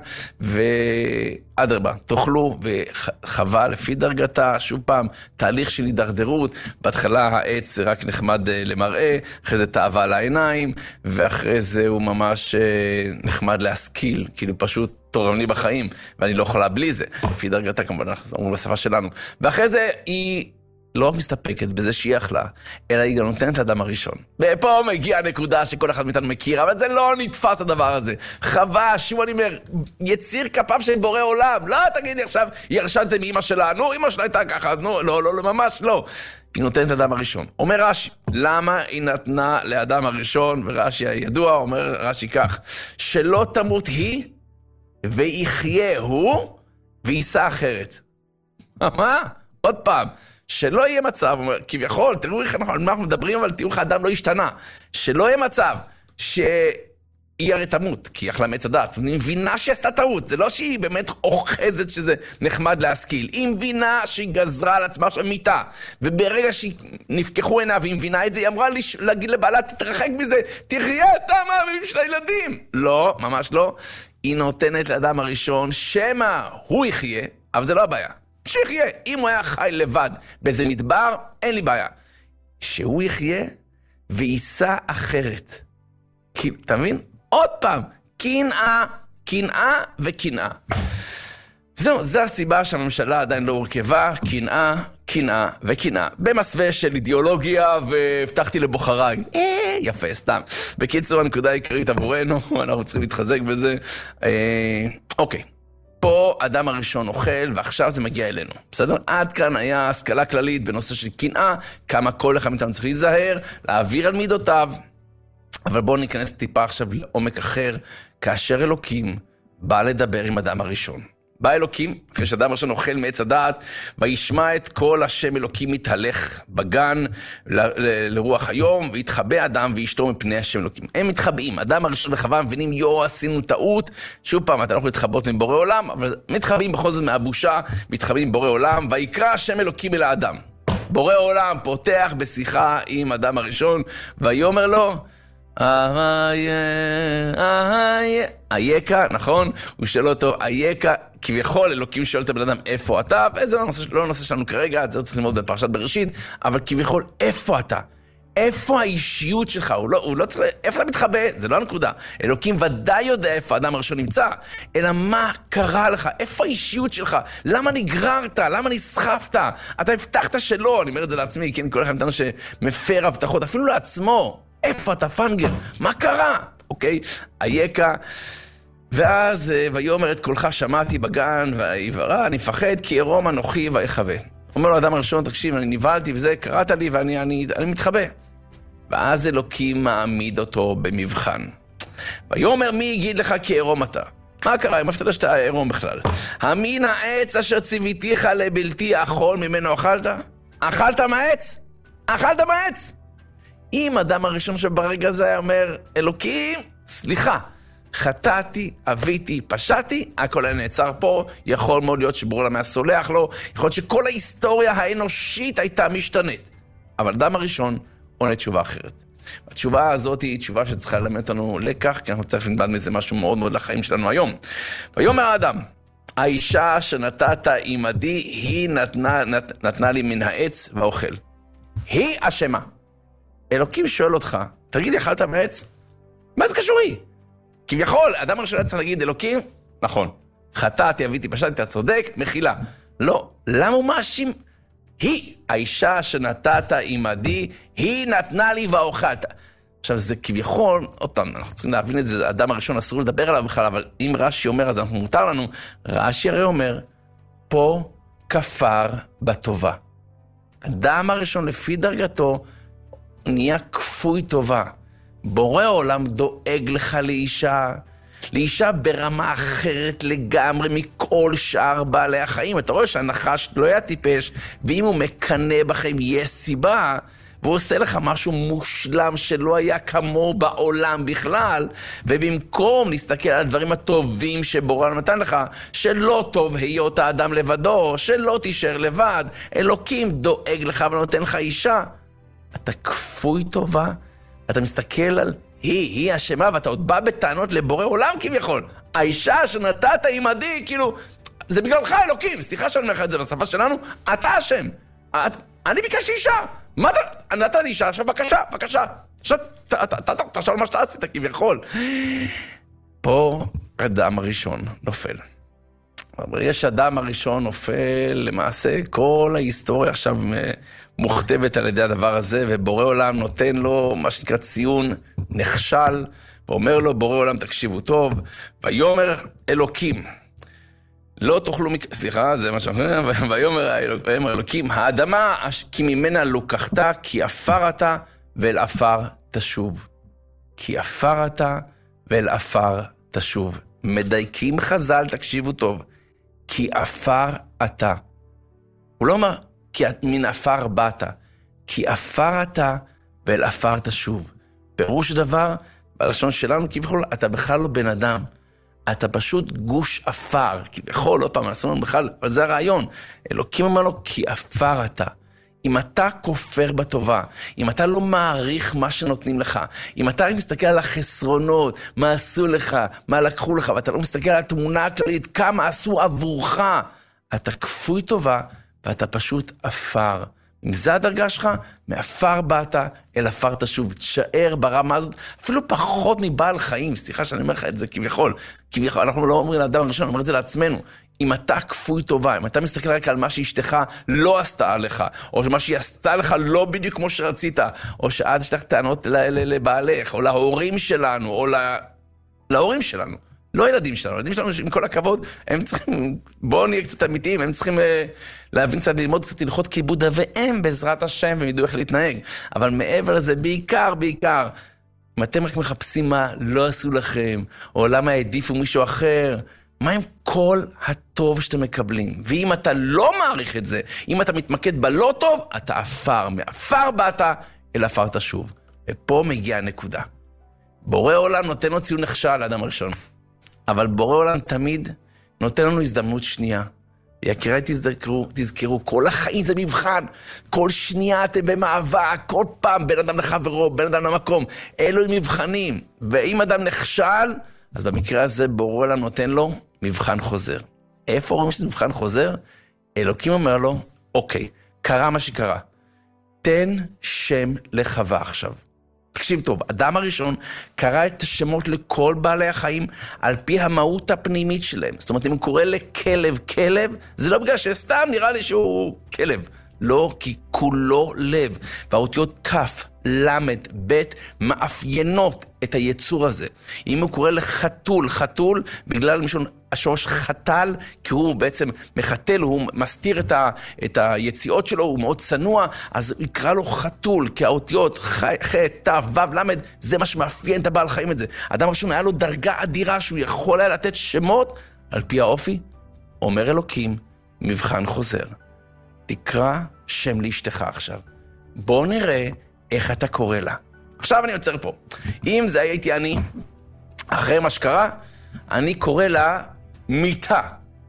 ואדרבה, תאכלו, וחווה לפי דרגתה, שוב פעם, תהליך של הידרדרות, בהתחלה העץ זה רק נחמד למראה, אחרי זה תאווה לעיניים, ואחרי זה הוא ממש נחמד להשכיל, כאילו פשוט תורם לי בחיים, ואני לא יכולה בלי זה, לפי דרגתה כמובן, אנחנו אומרים בשפה שלנו, ואחרי זה היא לא רק מסתפקת בזה שהיא אכלה, אלא היא גם נותנת לאדם הראשון. ופה מגיעה הנקודה שכל אחד מאיתנו מכיר, אבל זה לא נתפס הדבר הזה. חווה, שוב אני אומר, יציר כפיו של בורא עולם. לא, תגידי עכשיו, היא ירשה את זה מאמא שלה, נו, אמא שלה הייתה ככה, אז נו, לא, ממש לא. היא נותנת לאדם הראשון. אומר רש"י, למה היא נתנה לאדם הראשון, ורש"י הידוע, אומר רש"י כך, שלא תמות היא, ויחיה הוא, ויישא אחרת. מה? עוד פעם. שלא יהיה מצב, כביכול, תראו איך אנחנו מדברים, אבל תראו איך האדם לא השתנה. שלא יהיה מצב שהיא הרי תמות, כי היא אכלה מעץ הדעת. אני מבינה שהיא עשתה טעות, זה לא שהיא באמת אוחזת שזה נחמד להשכיל. היא מבינה שהיא גזרה על עצמה שם מיטה, וברגע שנפקחו עיניו והיא מבינה את זה, היא אמרה להגיד לבעלה, תתרחק מזה, תחיה אתה מהאביבים של הילדים. לא, ממש לא. היא נותנת לאדם הראשון, שמה הוא יחיה, אבל זה לא הבעיה. שיחיה, אם הוא היה חי לבד באיזה מדבר, אין לי בעיה. שהוא יחיה ויישא אחרת. אתה מבין? עוד פעם, קנאה וקנאה. זהו, זו הסיבה שהממשלה עדיין לא הורכבה, קנאה וקנאה. במסווה של אידיאולוגיה והבטחתי לבוחריי. יפה, סתם. בקיצור, הנקודה העיקרית עבורנו, אנחנו צריכים להתחזק בזה. אוקיי. פה אדם הראשון אוכל, ועכשיו זה מגיע אלינו. בסדר? עד כאן היה השכלה כללית בנושא של קנאה, כמה כל אחד מאיתנו צריך להיזהר, להעביר על מידותיו. אבל בואו ניכנס טיפה עכשיו לעומק אחר, כאשר אלוקים בא לדבר עם אדם הראשון. בא אלוקים, אחרי שאדם הראשון אוכל מעץ הדעת, וישמע את כל השם אלוקים מתהלך בגן לרוח היום, והתחבא אדם ואשתו מפני השם אלוקים. הם מתחבאים, אדם הראשון וחווה מבינים, עשינו טעות, שוב פעם, אתה לא יכול להתחבות עם בורא עולם, אבל מתחבאים בכל זאת מהבושה, מתחבאים עם בורא עולם, ויקרא השם אלוקים אל האדם. בורא עולם פותח בשיחה עם אדם הראשון, ויאמר לו, אייכה, נכון? הוא שואל אותו, אייכה, כביכול אלוקים שואל את הבן אדם, איפה אתה? וזה לא הנושא שלנו כרגע, זה צריך ללמוד בפרשת בראשית, אבל כביכול, איפה אתה? איפה האישיות שלך? הוא לא צריך, איפה אתה מתחבא? זה לא הנקודה. אלוקים ודאי יודע איפה האדם הראשון נמצא, אלא מה קרה לך? איפה האישיות שלך? למה נגררת? למה נסחפת? אתה הבטחת שלא, אני אומר את זה לעצמי, כן, כל אחד מאיתנו שמפר הבטחות, אפילו לעצמו. איפה אתה פנגר? מה קרה? אוקיי? אייכה. ואז ויאמר את קולך שמעתי בגן והעברה, אני פחד כי ערום אנוכי ויחווה. אומר לו האדם הראשון, תקשיב, אני נבהלתי וזה, קראת לי ואני מתחבא. ואז אלוקים מעמיד אותו במבחן. ויאמר מי יגיד לך כי ערום אתה? מה קרה? אם אפתלה שאתה ערום בכלל. המין העץ אשר ציוויתיך לבלתי אכול ממנו אכלת? אכלת מהעץ? אכלת מהעץ? אם אדם הראשון שברגע הזה היה אומר, אלוקים, סליחה, חטאתי, אביתי, פשעתי, הכל היה נעצר פה, יכול מאוד להיות שבורא עולם היה סולח לו, יכול להיות שכל ההיסטוריה האנושית הייתה משתנית. אבל אדם הראשון עונה תשובה אחרת. התשובה הזאת היא תשובה שצריכה ללמד אותנו לקח, כי אנחנו צריכים ללמד מזה משהו מאוד מאוד לחיים שלנו היום. ויאמר האדם, האישה שנתת עמדי, היא נתנה לי מן העץ ואוכל. היא אשמה. אלוקים שואל אותך, תגיד לי, אכלת מעץ? מה זה קשור היא? כביכול, אדם הראשון היה צריך להגיד, אלוקים, נכון, חטאתי, אביתי, פשטתי, אתה צודק, מחילה. לא, למה הוא מאשים? היא, האישה שנתת עמדי, היא נתנה לי ואוכלת. עכשיו, זה כביכול, עוד פעם, אנחנו צריכים להבין את זה, האדם הראשון אסור לדבר עליו בכלל, אבל אם רש"י אומר, אז אנחנו מותר לנו, רש"י הרי אומר, פה כפר בטובה. האדם הראשון, לפי דרגתו, נהיה כפוי טובה. בורא העולם דואג לך לאישה ברמה אחרת לגמרי מכל שאר בעלי החיים. אתה רואה שהנחש לא היה טיפש, ואם הוא מקנה בכם, יש סיבה, והוא עושה לך משהו מושלם שלא היה כמוהו בעולם בכלל, ובמקום להסתכל על הדברים הטובים שבורא נתן לך, שלא טוב היות האדם לבדו, שלא תישאר לבד, אלוקים דואג לך ונותן לך אישה. אתה כפוי טובה, אתה מסתכל על היא אשמה, ואתה עוד בא בטענות לבורא עולם כביכול. האישה שנתת עמדי, כאילו, זה בגללך אלוקים, סליחה שאני אומר לך את זה בשפה שלנו, אתה אשם. אני ביקשתי אישה. מה אתה? נתת לי אישה, עכשיו בבקשה. עכשיו, תחשוב על מה שאתה עשית כביכול. פה אדם הראשון נופל. יש אדם הראשון נופל, למעשה כל ההיסטוריה עכשיו מוכתבת על ידי הדבר הזה, ובורא עולם נותן לו מה שנקרא ציון נכשל, ואומר לו בורא עולם תקשיבו טוב, ויאמר אלוקים, לא תאכלו סליחה, זה מה שאומר, ויאמר אלוקים, האדמה כי ממנה לוקחת, כי עפר אתה ואל עפר תשוב. כי עפר אתה ואל עפר תשוב. מדייקים חז"ל, תקשיבו טוב, כי עפר אתה. הוא לא אומר, כי מן עפר באת, כי עפר אתה ואל עפר תשוב. פירוש דבר, בלשון שלנו, כביכול, אתה בכלל לא בן אדם. אתה פשוט גוש עפר, כביכול, עוד פעם, נעשו בכלל, אבל זה הרעיון. אלוקים אומר לו, כי עפר אתה. אם אתה כופר בטובה, אם אתה לא מעריך מה שנותנים לך, אם אתה רק מסתכל על החסרונות, מה עשו לך, מה לקחו לך, ואתה לא מסתכל על התמונה הכללית, כמה עשו עבורך, אתה כפוי טובה, ואתה פשוט עפר. אם זה הדרגה שלך, מעפר באת, אל עפר תשוב. תשאר ברמה הזאת, אפילו פחות מבעל חיים. סליחה שאני אומר לך את זה כביכול. אנחנו לא אומרים לאדם הראשון, אומר את זה לעצמנו. אם אתה כפוי טובה, אם אתה מסתכל רק על מה שאשתך לא עשתה לך, או שמה שהיא עשתה לך לא בדיוק כמו שרצית, או שעד יש לך טענות לבעלך, או להורים שלנו, או להורים שלנו. לא ילדים שלנו, ילדים שלנו עם כל הכבוד, הם צריכים, בואו נהיה קצת אמיתיים, הם צריכים להבין קצת, ללמוד קצת הלכות כיבוד אב ואם בעזרת השם, והם ידעו איך להתנהג. אבל מעבר לזה, בעיקר, אם אתם רק מחפשים מה לא עשו לכם, או למה העדיפו מישהו אחר, מה עם כל הטוב שאתם מקבלים? ואם אתה לא מעריך את זה, אם אתה מתמקד בלא טוב, אתה עפר, מעפר באת, אל עפר תשוב. ופה מגיעה הנקודה. בורא עולם נותן לו ציון נכשל לאדם הראשון. אבל בורא עולם תמיד נותן לנו הזדמנות שנייה. יקיריי, תזכרו, כל החיים זה מבחן. כל שנייה אתם במאבק, כל פעם בין אדם לחברו, בין אדם למקום. אלו הם מבחנים. ואם אדם נכשל, אז במקרה הזה בורא עולם נותן לו מבחן חוזר. איפה רואים שזה מבחן חוזר? אלוקים אומר לו, אוקיי, קרה מה שקרה. תן שם לחווה עכשיו. תקשיב טוב, אדם הראשון קרא את השמות לכל בעלי החיים על פי המהות הפנימית שלהם. זאת אומרת, אם הוא קורא לכלב כלב, זה לא בגלל שסתם נראה לי שהוא כלב. לא, כי כולו לב. והאותיות כף, למד, בית, מאפיינות את היצור הזה. אם הוא קורא לחתול, חתול, בגלל משון השורש חתל, כי הוא בעצם מחתל, הוא מסתיר את היציאות שלו, הוא מאוד צנוע, אז הוא יקרא לו חתול, כי האותיות ח', ת', ו', למד, זה מה שמאפיין את הבעל חיים את זה. האדם הראשון היה לו דרגה אדירה שהוא יכול היה לתת שמות על פי האופי. אומר אלוקים, מבחן חוזר. תקרא שם לאשתך עכשיו. בוא נראה איך אתה קורא לה. עכשיו אני יוצר פה. אם זה הייתי אני, אחרי מה שקרה, אני קורא לה מיטה.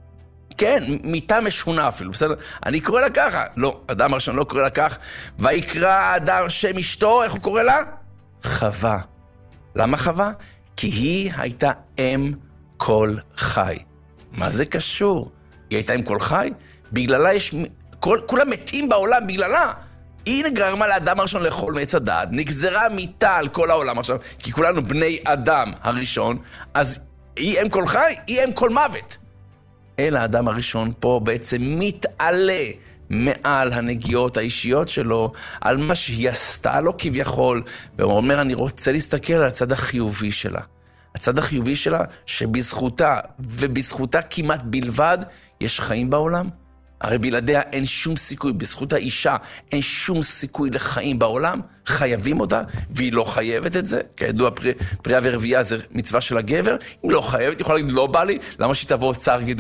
כן, מיטה משונה אפילו, בסדר? אני קורא לה ככה. לא, אדם הראשון לא קורא לה כך. ויקרא האדם שם אשתו, איך הוא קורא לה? חווה. למה חווה? כי היא הייתה אם כל חי. מה זה קשור? היא הייתה אם כל חי? בגללה יש... כולם מתים בעולם בגללה. היא גרמה לאדם הראשון לאכול מעץ הדעת, נגזרה מיתה על כל העולם עכשיו, כי כולנו בני אדם הראשון, אז היא אם כל חי, היא אם כל מוות. אלא האדם הראשון פה בעצם מתעלה מעל הנגיעות האישיות שלו, על מה שהיא עשתה לו כביכול, והוא אומר, אני רוצה להסתכל על הצד החיובי שלה. הצד החיובי שלה, שבזכותה, ובזכותה כמעט בלבד, יש חיים בעולם. הרי בלעדיה אין שום סיכוי, בזכות האישה אין שום סיכוי לחיים בעולם, חייבים אותה, והיא לא חייבת את זה, כידוע פריאה ורבייה זה מצווה של הגבר, אם לא חייבת, היא יכולה להגיד לא בא לי, למה שהיא תבוא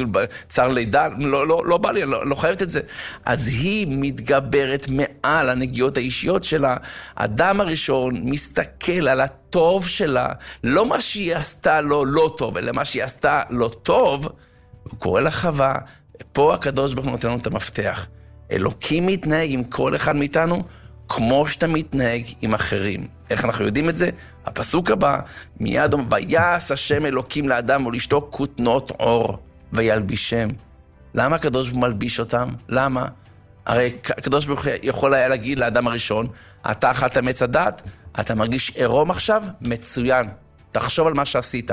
צער לידה, לא בא לי, לא חייבת את זה. אז היא מתגברת מעל הנגיעות האישיות שלה, האדם הראשון מסתכל על הטוב שלה, לא מה שהיא עשתה לו לא טוב, אלא מה שהיא עשתה לו טוב, הוא קורא לה חווה, פה הקדוש ברוך הוא נותן לנו את המפתח. אלוקים מתנהג עם כל אחד מאיתנו, כמו שאתה מתנהג עם אחרים. איך אנחנו יודעים את זה? הפסוק הבא, מיד אומר, ויעש השם אלוקים לאדם ולאשתו כותנות עור, וילבישם. למה הקדוש ברוך הוא מלביש אותם? למה? הרי הקדוש ברוך הוא יכול היה להגיד לאדם הראשון, אתה אכלת מעץ הדעת, אתה מרגיש עירום עכשיו? מצוין. תחשוב על מה שעשית.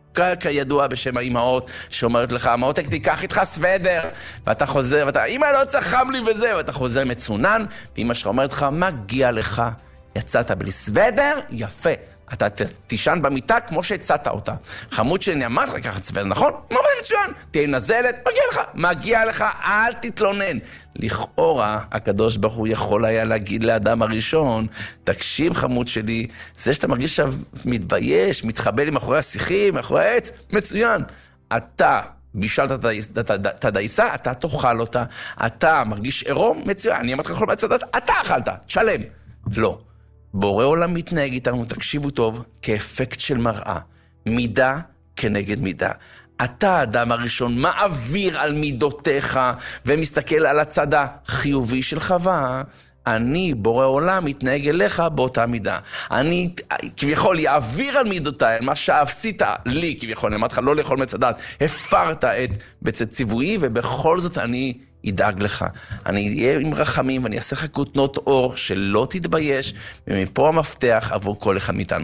כידוע בשם האימהות, שאומרת לך, אמהות, תיקח איתך סוודר, ואתה חוזר, ואתה, אמא, לא צחם לי וזה, ואתה חוזר מצונן, ואמא שלך אומרת לך, מגיע לך, יצאת בלי סוודר, יפה, אתה תישן במיטה כמו שהצעת אותה. חמוד שלי, אמרת לקחת סוודר, נכון? לא מצוין, תהיה נזלת, מגיע לך, אל תתלונן. לכאורה, הקדוש ברוך הוא יכול היה להגיד לאדם הראשון, תקשיב חמוד שלי, זה שאתה מרגיש עכשיו מתבייש, מתחבל עם אחורי השיחים, מאחורי העץ, מצוין. אתה בישלת את הדייסה, אתה תאכל אותה, אתה מרגיש עירום, מצוין, אני אמרתי לאכול מהצדת, אתה אכלת, תשלם. לא. בורא עולם מתנהג איתנו, תקשיבו טוב, כאפקט של מראה, מידה כנגד מידה. אתה האדם הראשון מעביר על מידותיך ומסתכל על הצד החיובי של חווה. אני, בורא עולם, מתנהג אליך באותה מידה. אני כביכול יעביר על מידותיי, על מה שעשית לי, כביכול, אני אמרתי לך לא לאכול מעץ הדעת, הפרת את ציווי, ובכל זאת אני ידאג לך. אני אהיה עם רחמים, ואני אעשה לך כותנות אור, שלא תתבייש, ומפה המפתח עבור כל אחד מאיתנו.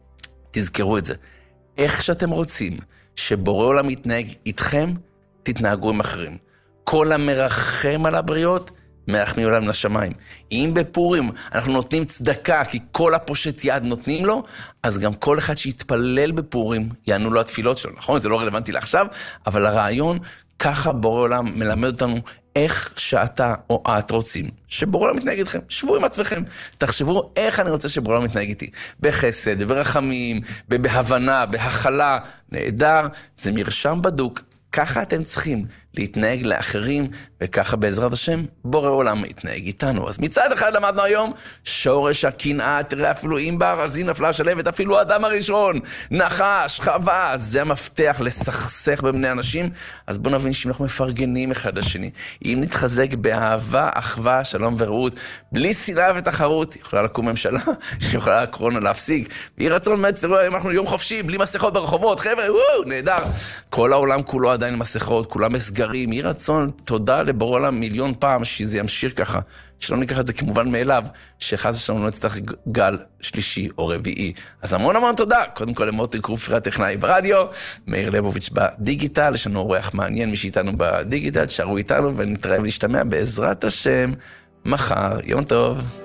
תזכרו את זה. איך שאתם רוצים שבורא עולם יתנהג איתכם, תתנהגו עם אחרים. כל המרחם על הבריות, מרחמים עולם לשמיים. אם בפורים אנחנו נותנים צדקה, כי כל הפושט יד נותנים לו, אז גם כל אחד שיתפלל בפורים, יענו לו התפילות שלו. נכון? זה לא רלוונטי לעכשיו, אבל הרעיון, ככה בורא עולם מלמד אותנו איך שאתה או את רוצים שבורא עולם מתנהג איתכם. שבו עם עצמכם, תחשבו איך אני רוצה שבורא עולם מתנהג איתי. בחסד, ברחמים, בהבנה, בהכלה, נהדר, זה מרשם בדוק. ככה אתם צריכים להתנהג לאחרים, וככה בעזרת השם בורא עולם יתנהג איתנו. אז מצד אחד למדנו היום, שורש הקנאה, תראה אפילו אם בארזים נפלה שלבת, אפילו האדם הראשון, נחש, חווה, זה המפתח לסכסך בבני אנשים. אז בואו נבין שאם אנחנו מפרגנים אחד לשני, אם נתחזק באהבה, אחווה, שלום ורעות, בלי שנאה ותחרות, יכולה לקום ממשלה, שיכולה הקורונה להפסיק, ויהי רצון באמת, תראו, אם אנחנו יום חופשי, בלי מסכות ברחובות, חבר'ה, נהדר. כל העולם כולו עדיין עם מסכות, כולם מסגרים, יהי רצון, תודה לבורא עולם מיליון פעם שזה ימשיך ככה, שלא ניקח את זה כמובן מאליו, שחס ושלום לא נצטרך גל שלישי או רביעי. אז המון המון תודה, קודם כל למוטי קרופר הטכנאי ברדיו, מאיר לבוביץ' בדיגיטל, יש לנו אורח מעניין מי שאיתנו בדיגיטל, תשארו איתנו ונתראה ולהשתמע בעזרת השם מחר, יום טוב.